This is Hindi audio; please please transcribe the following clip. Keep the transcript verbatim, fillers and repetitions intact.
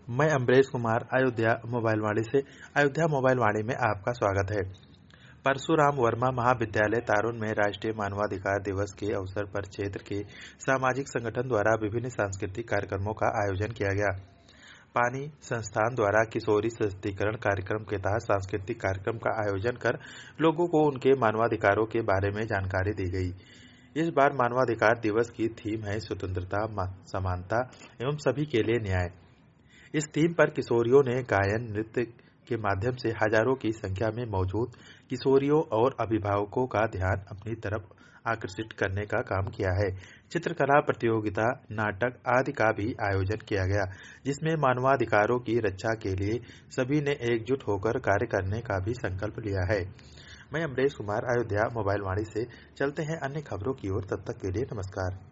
मैं अमरेश कुमार अयोध्या मोबाइल वाणी से अयोध्या मोबाइल वाणी में आपका स्वागत है। परशुराम वर्मा महाविद्यालय तारुण में राष्ट्रीय मानवाधिकार दिवस के अवसर पर क्षेत्र के सामाजिक संगठन द्वारा विभिन्न सांस्कृतिक कार्यक्रमों का आयोजन किया गया। पानी संस्थान द्वारा किशोरी सशक्तिकरण कार्यक्रम के तहत सांस्कृतिक कार्यक्रम का आयोजन कर लोगों को उनके मानवाधिकारों के बारे में जानकारी दी गई। इस बार मानवाधिकार दिवस की थीम है स्वतंत्रता, समानता एवं सभी के लिए न्याय। इस थीम पर किशोरियों ने गायन नृत्य के माध्यम से हजारों की संख्या में मौजूद किशोरियों और अभिभावकों का ध्यान अपनी तरफ आकर्षित करने का काम किया है। चित्रकला प्रतियोगिता, नाटक आदि का भी आयोजन किया गया, जिसमें मानवाधिकारों की रक्षा के लिए सभी ने एकजुट होकर कार्य करने का भी संकल्प लिया है। मैं अमरेश कुमार अयोध्या मोबाइल वाणी से चलते हैं अन्य खबरों की ओर। तब तक के लिए नमस्कार।